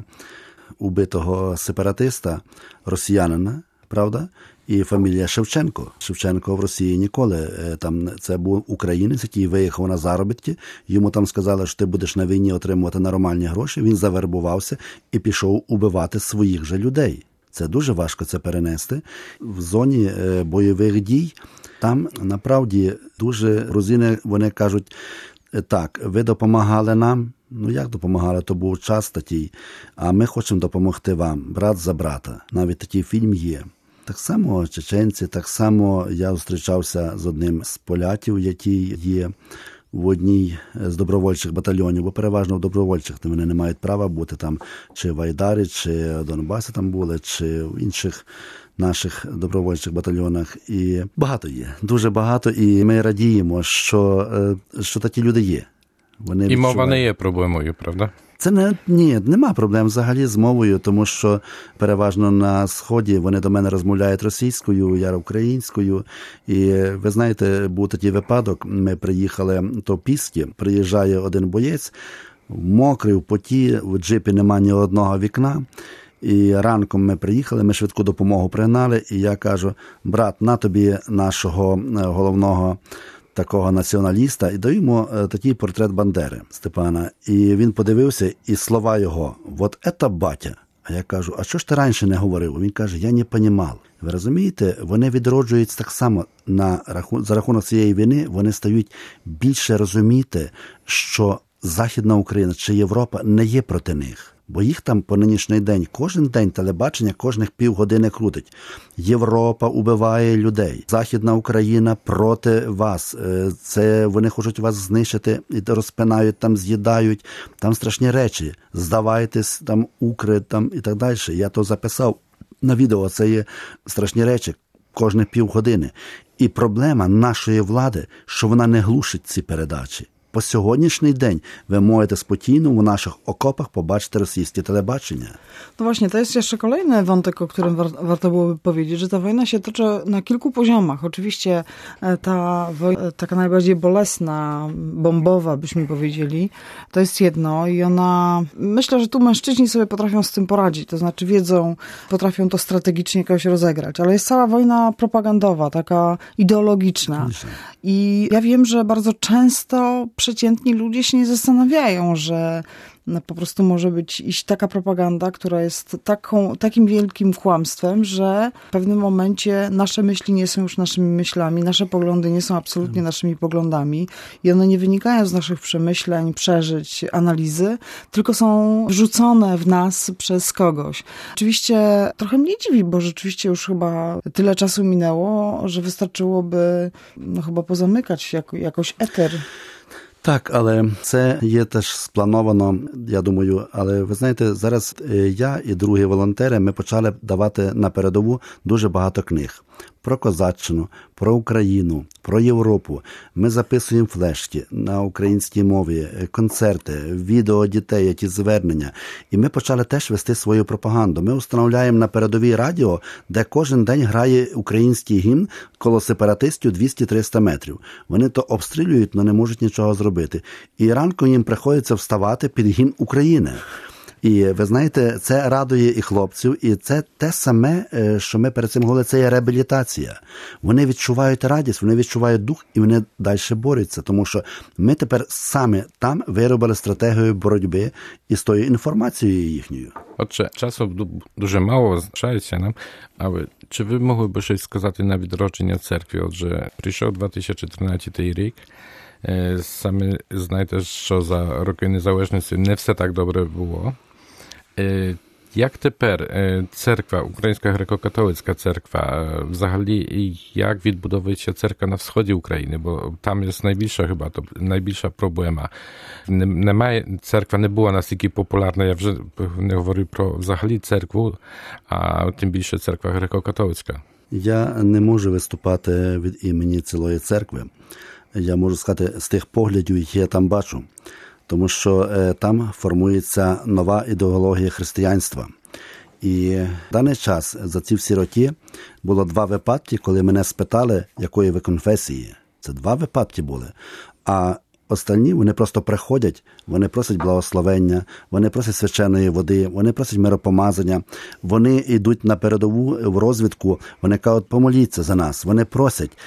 убитого сепаратиста, росіянина, правда? І фамілія Шевченко. Шевченко в Росії ніколи. Там це був українець, який виїхав на заробітки. Йому там сказали, що ти будеш на війні отримувати нормальні гроші. Він завербувався і пішов убивати своїх же людей. Це дуже важко це перенести. В зоні бойових дій там, направді, дуже грузини, вони кажуть, так, ви допомагали нам. Ну, як допомагали, то був час такий, а ми хочемо допомогти вам, брат за брата. Навіть такий фільм є. Так само чеченці, так само я зустрічався з одним з поляків, який є в одній з добровольчих батальйонів, бо переважно в добровольчих, вони не мають права бути там, чи в Айдарі, чи в Донбасі там були, чи в інших наших добровольчих батальйонах. І багато є, дуже багато, і ми радіємо, що такі люди є. Вони і мова не є проблемою, правда? Це нема проблем взагалі з мовою, тому що переважно на Сході вони до мене розмовляють російською, я українською. І ви знаєте, був такий випадок, ми приїхали до Піски, приїжджає один боєць, мокрий, в поті, в джипі нема ні одного вікна. І ранком ми приїхали, ми швидку допомогу пригнали, і я кажу, брат, на тобі нашого головного такого націоналіста, і даю йому такий портрет Бандери Степана. І він подивився, і слова його, «Вот это батя». А я кажу, а що ж ти раніше не говорив? Він каже, я не понімав. Ви розумієте, вони відроджуються так само за рахунок цієї війни, вони стають більше розуміти, що Західна Україна чи Європа не є проти них. Бо їх там по нинішній день, кожен день телебачення кожних півгодини крутить. Європа убиває людей. Західна Україна проти вас. Це вони хочуть вас знищити і розпинають, там з'їдають. Там страшні речі. Здавайтесь, там укри, там і так далі. Я то записав на відео. Це є страшні речі кожних півгодини. І проблема нашої влади, що вона не глушить ці передачі. По сьогоднішній день wy możecie spokojnie w naszych okopach pobaczyć rosyjskie telebачення. No właśnie, to jest jeszcze kolejny wątek, o którym warto byłoby powiedzieć, że ta wojna się toczy na kilku poziomach. Oczywiście ta wojna, taka najbardziej bolesna, bombowa, byśmy powiedzieli, to jest jedno i ona, myślę, że tu mężczyźni sobie potrafią z tym poradzić, to znaczy wiedzą, potrafią to strategicznie jakoś rozegrać, ale jest cała wojna propagandowa, taka ideologiczna. I ja wiem, że bardzo często przeciętni ludzie się nie zastanawiają, że po prostu może iść taka propaganda, która jest takim wielkim kłamstwem, że w pewnym momencie nasze myśli nie są już naszymi myślami, nasze poglądy nie są absolutnie naszymi poglądami i one nie wynikają z naszych przemyśleń, przeżyć, analizy, tylko są wrzucone w nas przez kogoś. Oczywiście trochę mnie dziwi, bo rzeczywiście już chyba tyle czasu minęło, że wystarczyłoby chyba pozamykać jakoś eter. Так, але це є теж сплановано, я думаю, але ви знаєте, зараз я і другі волонтери, ми почали давати на передову дуже багато книг. Про козаччину, про Україну, про Європу. Ми записуємо флешки на українській мові, концерти, відео дітей, які звернення. І ми почали теж вести свою пропаганду. Ми встановляємо на передовій радіо, де кожен день грає український гімн коло сепаратистів 200-300 метрів. Вони то обстрілюють, але не можуть нічого зробити. І ранком їм приходиться вставати під гімн України. І ви знаєте, це радує і хлопців, і це те саме, що ми перед цим говорили, це є реабілітація. Вони відчувають радість, вони відчувають дух, і вони далі борються, тому що ми тепер саме там виробили стратегію боротьби із тою інформацією їхньою. Отже, часу дуже мало залишається нам, але чи ви могли б щось сказати на відродження церкви? Отже, прийшов 2014 рік, самі знаєте, що за роки незалежності не все так добре було. Як тепер церква, Українська греко-католицька церква, взагалі, як відбудовується церква на сході України? Бо там є найбільша проблема. Церква не була настільки популярна, я вже не говорю про взагалі церкву, а тим більше церква греко-католицька. Я не можу виступати від імені цілої церкви. Я можу сказати з тих поглядів, які я там бачу. Тому що там формується нова ідеологія християнства. І в даний час за ці всі роки було 2 випадки, коли мене спитали, якої ви конфесії. Це 2 випадки були. А остальні, вони просто приходять, вони просять благословення, вони просять свяченої води, вони просять миропомазання, вони йдуть на передову в розвідку, вони кажуть, помоліться за нас, вони просять.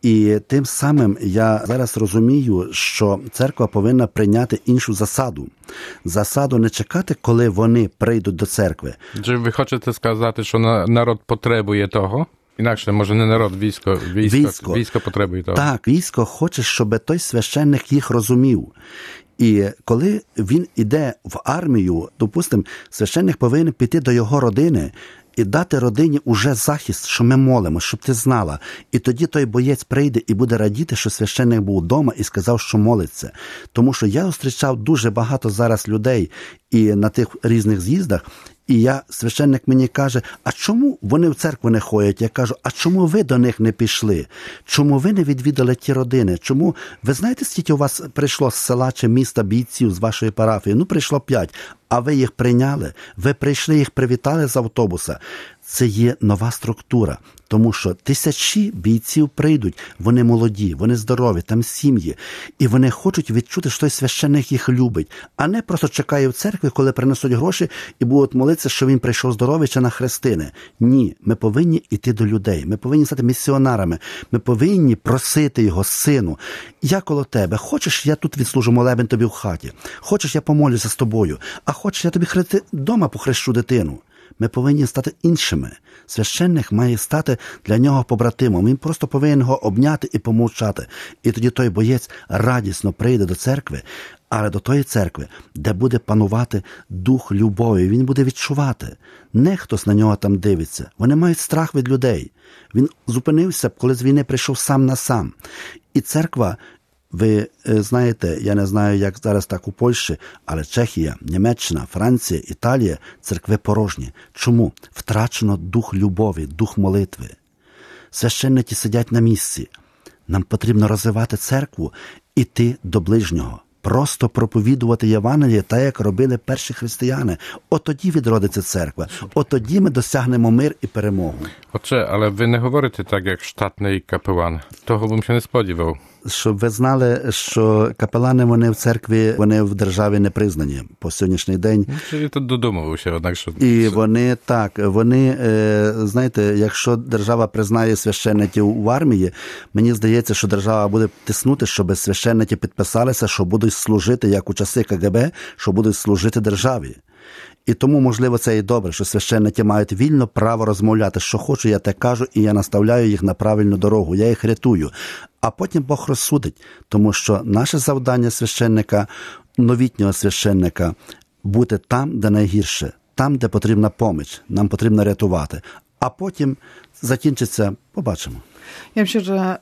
І тим самим я зараз розумію, що церква повинна прийняти іншу засаду. Засаду не чекати, коли вони прийдуть до церкви. Чи ви хочете сказати, що народ потребує того? Інакше, може, не народ, військо потребує того. Так, військо хоче, щоб той священник їх розумів. І коли він іде в армію, допустимо, священник повинен піти до його родини і дати родині уже захист, що ми молимо, щоб ти знала. І тоді той боєць прийде і буде радіти, що священник був вдома і сказав, що молиться. Тому що я зустрічав дуже багато зараз людей і на тих різних з'їздах, і священник мені каже, а чому вони в церкву не ходять? Я кажу, а чому ви до них не пішли? Чому ви не відвідали ті родини? Чому? Ви знаєте, скільки у вас прийшло з села чи міста бійців з вашої парафії? Прийшло 5. А ви їх прийняли? Ви прийшли, їх привітали з автобуса? Це є нова структура. Тому що тисячі бійців прийдуть, вони молоді, вони здорові, там сім'ї. І вони хочуть відчути, що той священник їх любить. А не просто чекає в церкві, коли принесуть гроші і будуть молитися, що він прийшов здоровий чи на хрестини. Ні, ми повинні йти до людей. Ми повинні стати місіонарами. Ми повинні просити його, сину, я коло тебе. Хочеш, я тут відслужу молебень тобі в хаті? Хочеш, я помолюся з тобою? А хочеш, я тобі вдома похрещу дитину? Ми повинні стати іншими. Священник має стати для нього побратимом. Він просто повинен його обняти і помовчати. І тоді той боєць радісно прийде до церкви, але до тої церкви, де буде панувати дух любові. Він буде відчувати. Не хтось на нього там дивиться. Вони мають страх від людей. Він зупинився, коли з війни прийшов сам на сам. І церква, ви знаєте, я не знаю, як зараз так у Польщі, але Чехія, Німеччина, Франція, Італія – церкви порожні. Чому? Втрачено дух любові, дух молитви. Священники сидять на місці. Нам потрібно розвивати церкву, іти до ближнього. Просто проповідувати Євангеліє, так, як робили перші християни. От тоді відродиться церква. От тоді ми досягнемо мир і перемогу. Отже, але ви не говорите так, як штатний капелан. Того б się не сподівав. Щоб ви знали, що капелани, вони в церкві, вони в державі не признані по сьогоднішній день. Чи тут додумався, однак, що... І вони, так, вони, знаєте, якщо держава признає священників в армії, мені здається, що держава буде тиснути, щоб священники підписалися, що будуть служити, як у часи КГБ, що будуть служити державі. І тому, можливо, це і добре, що священники мають вільно право розмовляти, що хочу, я те кажу, і я наставляю їх на правильну дорогу, я їх рятую. А потім Бог розсудить, тому що наше завдання священника, новітнього священника, бути там, де найгірше, там, де потрібна поміч, нам потрібно рятувати. А потім закінчиться, побачимо. Ja myślę, że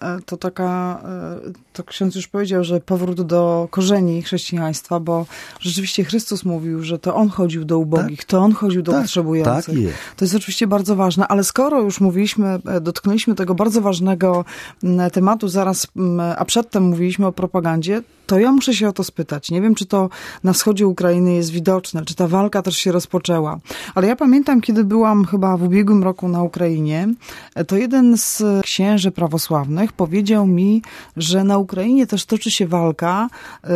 to ksiądz już powiedział, że powrót do korzeni chrześcijaństwa, bo rzeczywiście Chrystus mówił, że to On chodził do ubogich, tak, to On chodził do potrzebujących. Tak jest. To jest oczywiście bardzo ważne, ale skoro już dotknęliśmy tego bardzo ważnego tematu zaraz, a przedtem mówiliśmy o propagandzie, to ja muszę się o to spytać. Nie wiem, czy to na wschodzie Ukrainy jest widoczne, czy ta walka też się rozpoczęła. Ale ja pamiętam, kiedy byłam chyba w ubiegłym roku na Ukrainie, to jeden z księży prawosławnych powiedział mi, że na Ukrainie też toczy się walka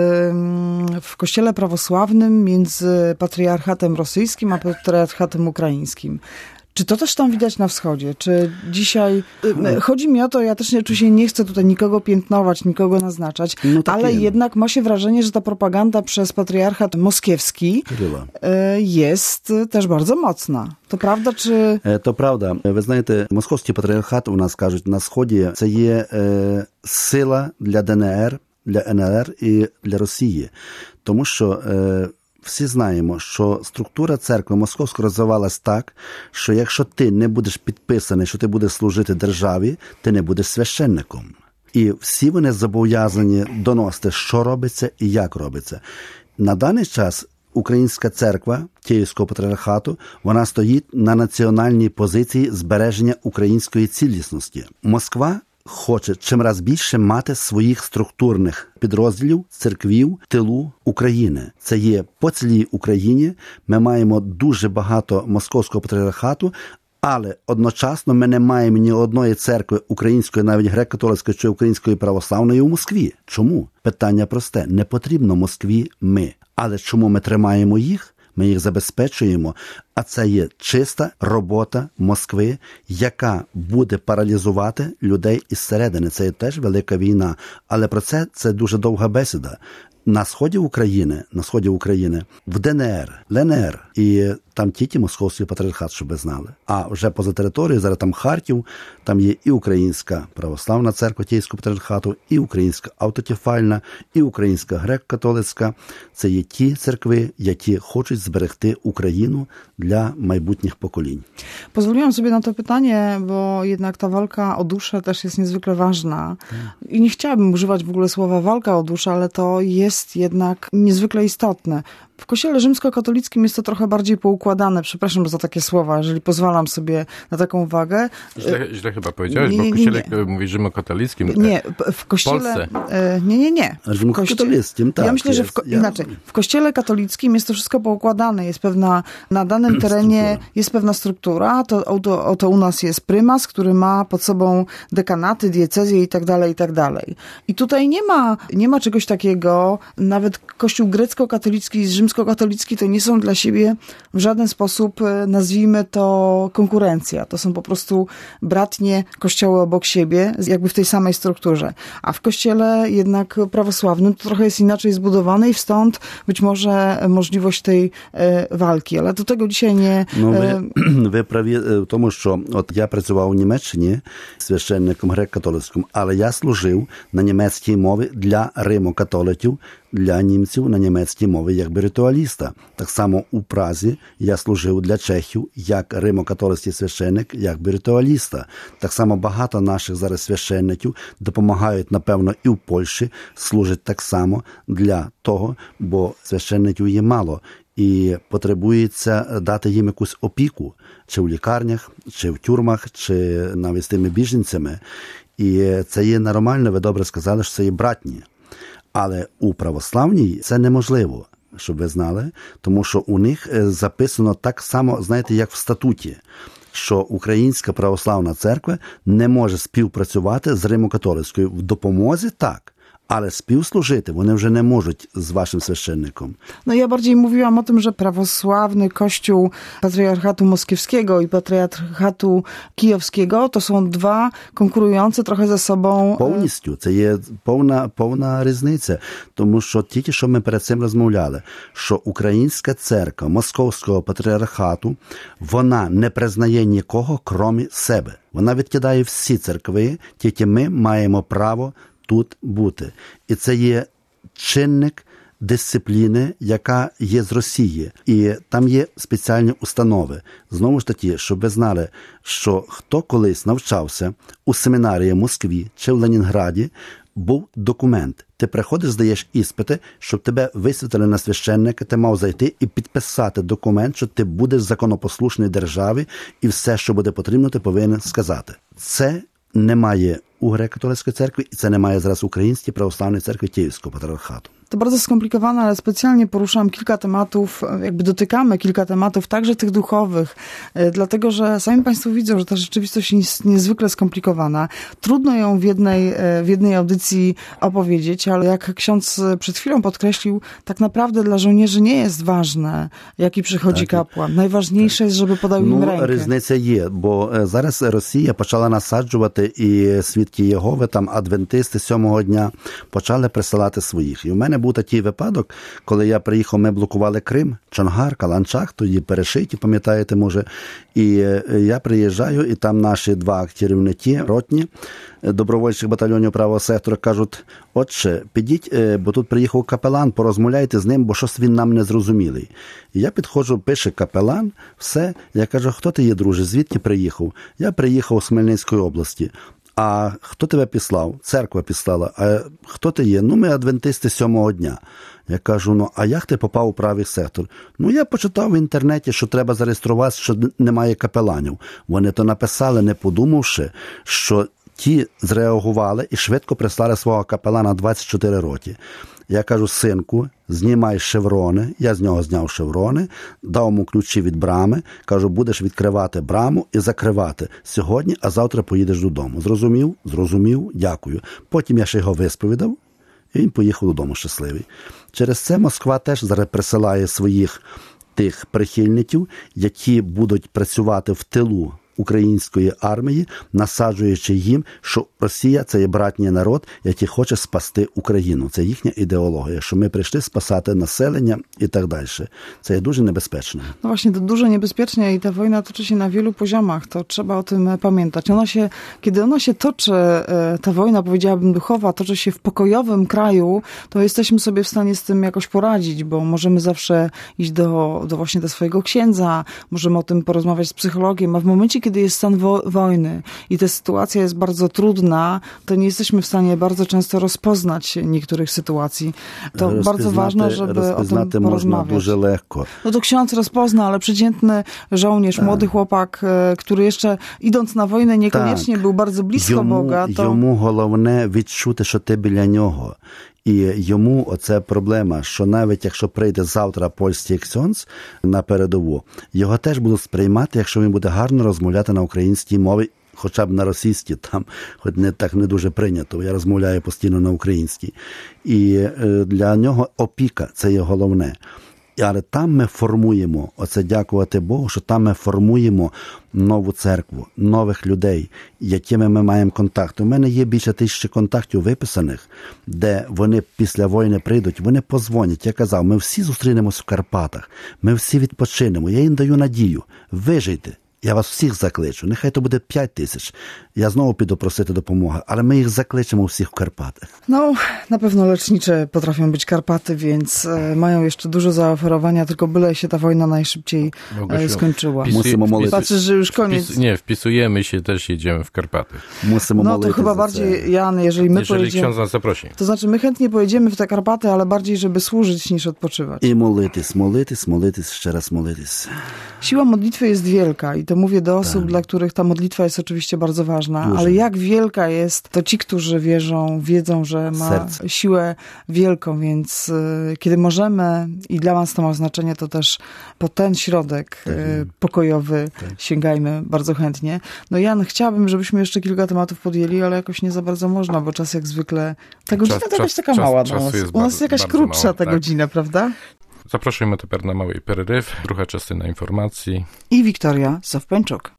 w kościele prawosławnym między patriarchatem rosyjskim a patriarchatem ukraińskim. Czy to też tam widać na wschodzie? Czy dzisiaj... Chodzi mi o to, ja też oczywiście nie chcę tutaj nikogo piętnować, nikogo naznaczać, ale jednak ma się wrażenie, że ta propaganda przez patriarchat moskiewski jest też bardzo mocna. To правда, чи... То правда. Ви знаєте, московський патріархат, у нас кажуть, на Сході, це є сила для ДНР, для НР і для Росії. Тому що всі знаємо, що структура церкви московської розвивалась так, що якщо ти не будеш підписаний, що ти будеш служити державі, ти не будеш священником. І всі вони зобов'язані доносити, що робиться і як робиться. На даний час Українська церква Київського патріархату, вона стоїть на національній позиції збереження української цілісності. Москва хоче чим раз більше мати своїх структурних підрозділів, церквів, тилу України. Це є по цілій Україні. Ми маємо дуже багато московського патріархату, Але одночасно ми не маємо ні одної церкви української, навіть греко-католицької чи української православної у Москві. Чому? Питання просте. Не потрібно Москві ми. Але чому ми тримаємо їх? Ми їх забезпечуємо, а це є чиста робота Москви, яка буде паралізувати людей із середини. Це є теж велика війна. Але про це дуже довга бесіда. На сході України, в ДНР, ЛНР і там тільки Московський патріархат, щоб ви знали. А вже поза територією, зараз там Харків, там є і Українська православна церква Київського патріархату, і Українська автокефальна, і Українська греко-католицька. Це є ті церкви, які хочуть зберегти Україну dla майбутніх поколінь. Pozwoliłam sobie na to pytanie, bo jednak ta walka o duszę też jest niezwykle ważna. I nie chciałabym używać w ogóle słowa walka o duszę, ale to jest jednak niezwykle istotne. W Kościele rzymskokatolickim jest to trochę bardziej poukładane. Przepraszam za takie słowa, jeżeli pozwalam sobie na taką uwagę. Źle chyba powiedziałeś, bo w Kościele mówi rzymskokatolickim. Nie, w Kościele... Nie. Rzymskokatolickim, tak. Ja myślę, że inaczej. W Kościele katolickim jest to wszystko poukładane. Jest pewna, na danym terenie jest pewna struktura. To u nas jest prymas, który ma pod sobą dekanaty, diecezje i tak dalej. I tutaj nie ma czegoś takiego. Nawet Kościół grecko-katolicki z rzymskokatolicki to nie są dla siebie w żaden sposób, nazwijmy to, konkurencja. To są po prostu bratnie kościoły obok siebie, jakby w tej samej strukturze. A w kościele jednak prawosławnym to trochę jest inaczej zbudowane i stąd być może możliwość tej walki. Ale do tego dzisiaj nie... Ви праві в тому, що от я працював у Німеччині священником греко-католицьким, але я служив на німецькій мові для римо-католиків, для німців на німецькій мові як ритуаліста. Так само у Празі я служив для чехів як римо-католицький священник, як ритуаліста. Так само багато наших зараз священників допомагають, напевно, і в Польщі, служать так само для того, бо священників є мало. І потребується дати їм якусь опіку, чи в лікарнях, чи в тюрмах, чи навіть з тими біженцями. І це є нормально, ви добре сказали, що це є братні. Але у православній це неможливо, щоб ви знали, тому що у них записано так само, знаєте, як в статуті, що Українська православна церква не може співпрацювати з Римо-католицькою. В допомозі так, ale spівслужити вони вже не можуть z waszym священником. No ja bardziej mówiłam o tym, że prawosławny kościół patriarchatu moskiewskiego i patriarchatu kijowskiego to są dwa konkurujące trochę ze sobą... Повністю. Це є повна різниця. Тому що тільки що ми перед цим розмовляли, що Українська церква Московського патріархату, вона не признає нікого, крім себе. Вона відкидає всі церкви, тільки ми маємо право тут бути. І це є чинник дисципліни, яка є з Росії. І там є спеціальні установи. Знову ж таки, щоб ви знали, що хто колись навчався у семінарії в Москві чи в Ленінграді, був документ. Ти приходиш, здаєш іспити, щоб тебе висвітили на священника, ти мав зайти і підписати документ, що ти будеш законопослушний державі і все, що буде потрібно, ти повинен сказати. Це немає у греко-католицької церкви, і це немає зараз Української православної церкви Київського патріархату. To bardzo skomplikowane, ale specjalnie poruszam kilka tematów, jakby dotykamy kilka tematów, także tych duchowych, dlatego że sami Państwo widzą, że ta rzeczywistość jest niezwykle skomplikowana. Trudno ją w jednej audycji opowiedzieć, ale jak ksiądz przed chwilą podkreślił, tak naprawdę dla żołnierzy nie jest ważne, jaki przychodzi kapłan. Najważniejsze jest, żeby podał im rękę. Різниця є, бо зараз Росія почала насаджувати, і свідки Єгови, там адвентисти 7-го дня, почали присилати своїх. І в мене був такий випадок, коли я приїхав, ми блокували Крим, Чонгар, Каланчак, тоді перешиті, пам'ятаєте, може. І я приїжджаю, і там наші два керівники, ротні, добровольчих батальйонів правого сектора, кажуть: отче, підіть, бо тут приїхав капелан, порозмовляйте з ним, бо щось він нам не зрозумілий. І я підходжу, пише капелан, все. Я кажу: хто ти є, друже, звідки приїхав? Я приїхав з Хмельницької області. А хто тебе післав? Церква післала. А хто ти є? Ну, ми адвентисти 7-го дня. Я кажу: а як ти попав у правий сектор? Я почитав в інтернеті, що треба зареєструватися, що немає капеланів. Вони то написали, не подумавши, що ті зреагували і швидко прислали свого капелана 24 роки. Я кажу, синку, знімай шеврони. Я з нього зняв шеврони, дав йому ключі від брами. Кажу, будеш відкривати браму і закривати сьогодні, а завтра поїдеш додому. Зрозумів? Зрозумів, дякую. Потім я ще його висповідав, і він поїхав додому щасливий. Через це Москва теж зараз присилає своїх тих прихильників, які будуть працювати в тилу української армії, насаджуючи їм, що Росія – це є братній народ, який хоче спасти Україну. Це їхня ідеологія, що ми прийшли спасати населення і tak далі. Це jest дуже niebezpieczne. No właśnie, to dużo niebezpiecznie i ta wojna toczy się na wielu poziomach. To trzeba o tym pamiętać. Kiedy ona się toczy, ta wojna, powiedziałabym duchowa, toczy się w pokojowym kraju, to jesteśmy sobie w stanie z tym jakoś poradzić, bo możemy zawsze iść do właśnie do swojego księdza, możemy o tym porozmawiać z psychologiem, a w momencie, kiedy jest stan wojny i ta sytuacja jest bardzo trudna, to nie jesteśmy w stanie bardzo często rozpoznać niektórych sytuacji. To bardzo ważne, żeby o tym porozmawiać. Дуже легко. No to ksiądz rozpozna, ale przeciętny żołnierz, młody chłopak, który jeszcze idąc na wojnę niekoniecznie był bardzo blisko Boga, to... Йому головне відчути, що ти біля нього. І йому оце проблема, що навіть якщо прийде завтра польський ксьондз на передову, його теж будуть сприймати, якщо він буде гарно розмовляти на українській мові, хоча б на російській, там хоч не так не дуже прийнято, я розмовляю постійно на українській. І для нього опіка – це є головне. Але там ми формуємо, оце дякувати Богу, що там ми формуємо нову церкву, нових людей, якими ми маємо контакти. У мене є більше 1000 контактів виписаних, де вони після війни прийдуть, вони позвонять. Я казав, ми всі зустрінемось в Карпатах, ми всі відпочинемо. Я їм даю надію, вижийте. Я вас всіх закличу. Нехай то буде 5000. Ja znowu піду просити допомоги, ale my ich zakleczemy всіх w Karpatach. No, na pewno lecznicze potrafią być Karpaty, więc mają jeszcze dużo zaoferowania, tylko byle się ta wojna najszybciej skończyła. Musimy modlić. Patrzysz, że już koniec. Nie, wpisujemy się, też jedziemy w Karpaty. Musimy no to chyba bardziej, Jan, jeżeli jeżeli ksiądz nas zaprosi. To znaczy, my chętnie pojedziemy w te Karpaty, ale bardziej, żeby służyć, niż odpoczywać. I молитись, ще раз молитись. Siła modlitwy jest wielka i to mówię do osób, dla których ta modlitwa jest oczywiście bardzo ważna, ale jak wielka jest, to ci, którzy wierzą, wiedzą, że ma siłę wielką, więc kiedy możemy i dla nas to ma znaczenie, to też po ten środek pokojowy sięgajmy bardzo chętnie. No Jan, chciałabym, żebyśmy jeszcze kilka tematów podjęli, ale jakoś nie za bardzo można, bo czas jak zwykle... Ta godzina to jakaś taka mała dla nas. U nas jest jakaś krótsza mała, ta godzina, prawda? Запрошуємо тепер на малий перерив, друга частина інформації. І Вікторія Совпенчук.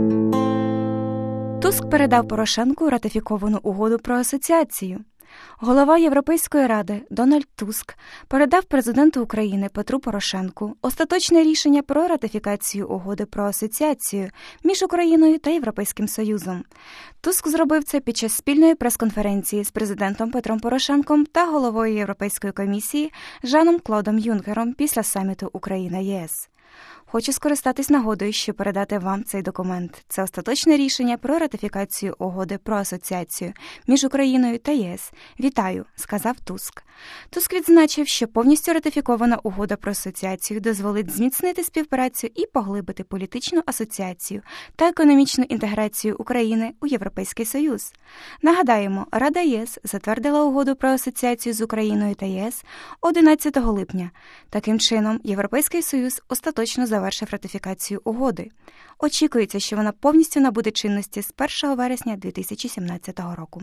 Туск передав Порошенку ратифіковану угоду про асоціацію. Голова Європейської ради Дональд Туск передав президенту України Петру Порошенку остаточне рішення про ратифікацію угоди про асоціацію між Україною та Європейським Союзом. Туск зробив це під час спільної прес-конференції з президентом Петром Порошенком та головою Європейської комісії Жаном Клодом Юнкером після саміту Україна-ЄС. Хочу скористатись нагодою, щоб передати вам цей документ. Це остаточне рішення про ратифікацію угоди про асоціацію між Україною та ЄС. Вітаю, сказав Туск. Туск відзначив, що повністю ратифікована угода про асоціацію дозволить зміцнити співпрацю і поглибити політичну асоціацію та економічну інтеграцію України у Європейський Союз. Нагадаємо, Рада ЄС затвердила угоду про асоціацію з Україною та ЄС 11 липня. Таким чином, Європейський Союз остаточно завершив ратифікацію угоди. Очікується, що вона повністю набуде чинності з 1 вересня 2017 року.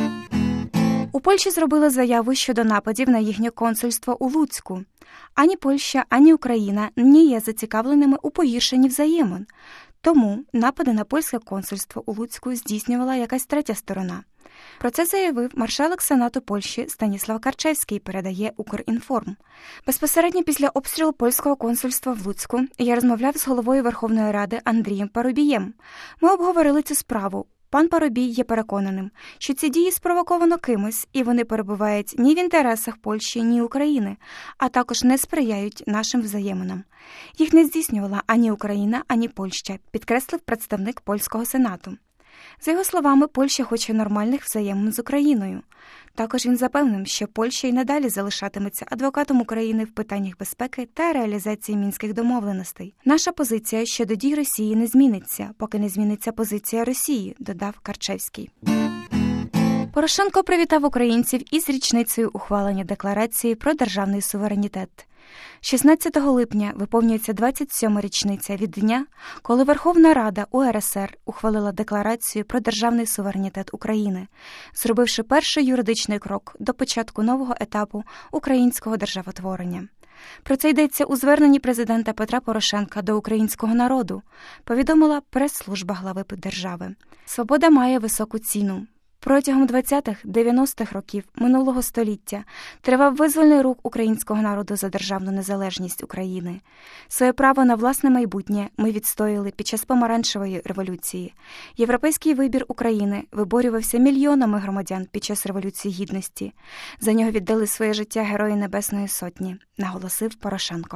У Польщі зробили заяву щодо нападів на їхнє консульство у Луцьку. Ані Польща, ані Україна не є зацікавленими у погіршенні взаємин. Тому напади на польське консульство у Луцьку здійснювала якась третя сторона. Про це заявив маршалок Сенату Польщі Станіслав Карчевський, передає Укрінформ. Безпосередньо після обстрілу польського консульства в Луцьку я розмовляв з головою Верховної Ради Андрієм Парубієм. Ми обговорили цю справу. Пан Парубій є переконаним, що ці дії спровоковано кимось, і вони перебувають ні в інтересах Польщі, ні України, а також не сприяють нашим взаєминам. Їх не здійснювала ані Україна, ані Польща, підкреслив представник польського Сенату. За його словами, Польща хоче нормальних взаємин з Україною. Також він запевнив, що Польща й надалі залишатиметься адвокатом України в питаннях безпеки та реалізації мінських домовленостей. Наша позиція щодо дій Росії не зміниться, поки не зміниться позиція Росії, додав Карчевський. Порошенко привітав українців із річницею ухвалення Декларації про державний суверенітет. 16 липня виповнюється 27-ма річниця від дня, коли Верховна Рада УРСР ухвалила Декларацію про державний суверенітет України, зробивши перший юридичний крок до початку нового етапу українського державотворення. Про це йдеться у зверненні президента Петра Порошенка до українського народу, повідомила прес-служба глави держави. Свобода має високу ціну. Протягом 20-х-90-х років минулого століття тривав визвольний рух українського народу за державну незалежність України. Своє право на власне майбутнє ми відстояли під час Помаранчевої революції. Європейський вибір України виборювався мільйонами громадян під час Революції Гідності. За нього віддали своє життя Герої Небесної Sotni, naголосив Порошенко.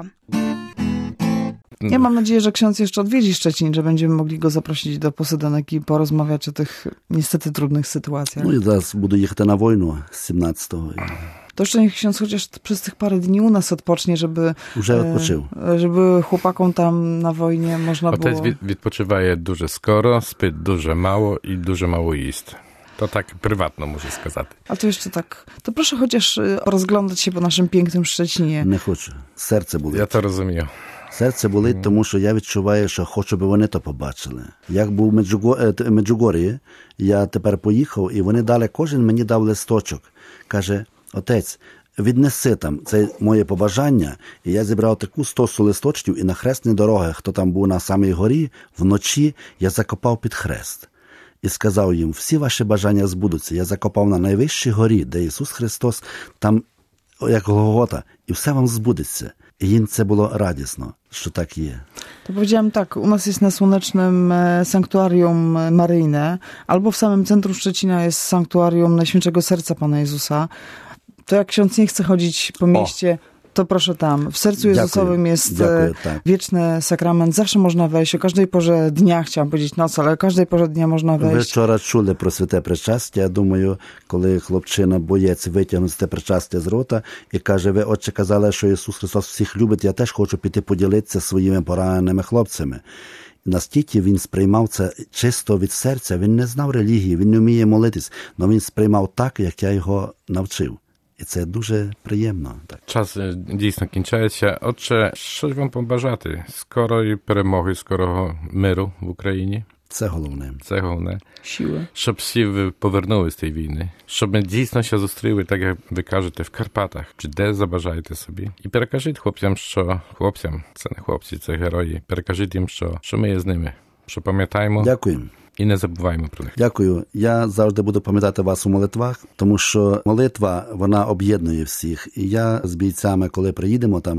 Ja mam nadzieję, że ksiądz jeszcze odwiedzi Szczecin, że będziemy mogli go zaprosić do Posedonek i porozmawiać o tych niestety trudnych sytuacjach. Ну, я зараз буду їхати на війну з 17-го. To jeszcze niech ksiądz chociaż przez tych parę dni u nas odpocznie, żeby... Вже відпочив. Żeby chłopakom tam na wojnie można było... Отець відпочиває дуже скоро, спить дуже мало і дуже мало їсть. To tak prywatno muszę сказати. A to jeszcze tak, to proszę chociaż rozglądać się po naszym pięknym Szczecinie. Не хочу. Серце болить. Я то розумію. Серце болить, тому що я відчуваю, що хочу, би вони то побачили. Як був в Меджугор'ї, я тепер поїхав, і вони дали, кожен мені дав листочок. Каже, отець, віднеси там, це моє побажання, і я зібрав таку стосу листочків, і на хресні дороги, хто там був на самій горі, вночі я закопав під хрест. І сказав їм, всі ваші бажання збудуться. Я закопав на найвищій горі, де Ісус Христос, там як Голгота, і все вам збудеться. I їм це було радісно, що так є. To powiedziałam tak, u nas jest na Słonecznym sanktuarium maryjne, albo w samym centrum Szczecina jest sanktuarium Najświętszego Serca Pana Jezusa. To jak ksiądz nie chce chodzić po mieście, to proszę tam. W sercu Jezusowym jest wieczny sakrament. Zawsze można wejść. O każdej porze dnia, chciałam powiedzieć noc, ale o każdej porze dnia można wejść. Ви вчора чули про святе причастя. Я думаю, коли хлопчина, боєць, витягнув святе причастя з рота і каже, ви, отче, казали, що Ісус Христос всіх любить, я теж хочу піти поділитися своїми пораненими хлопцями. Настільки він сприймав це чисто від серця. Він не знав релігії, він не вміє молитись, але він сприймав так, як я його навчив. І це дуже приємно. Так. Час дійсно кінчається. Отже, що ж вам побажати? Скорої перемоги, скорого миру в Україні. Це головне. Це головне. Siły. Щоб всі ви повернули з тієї війни. Щоб ми дійсно ще зустріли, так як ви кажете, в Карпатах. Чи де забажаєте собі. І перекажіть хлопцям, що... Хлопцям, це не хлопці, це герої. Перекажіть їм, що ми є з ними. Що пам'ятаємо. Дякую. І не забуваємо про них. Дякую. Я завжди буду пам'ятати вас у молитвах, тому що молитва, вона об'єднує всіх. І я з бійцями, коли приїдемо там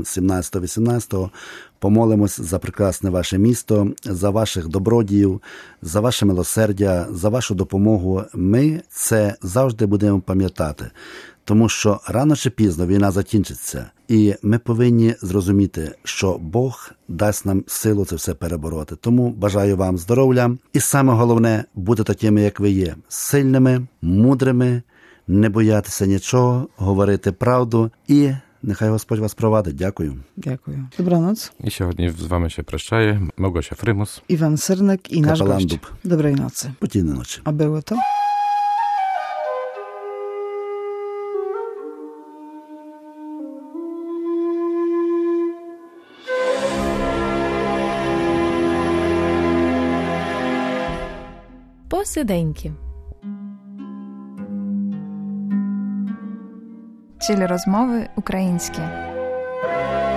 17-18, помолимось за прекрасне ваше місто, за ваших добродіїв, за ваше милосердя, за вашу допомогу. Ми це завжди будемо пам'ятати. Тому що рано чи пізно війна закінчиться. І ми повинні зрозуміти, що Бог дасть нам силу це все перебороти. Тому бажаю вам здоров'я. І саме головне, бути такими, як ви є. Сильними, мудрими, не боятися нічого, говорити правду. І нехай Господь вас провадить. Дякую. Дякую. Dobranoc. I сьогодні з вами się прощає Małgosia Frymus. Iwan Sernek i nasz Kapelan gość. Dub. Dobrej nocy. Спокійної ночі. A było to? Посиденьки. Czyli rozmowy ukraińskie.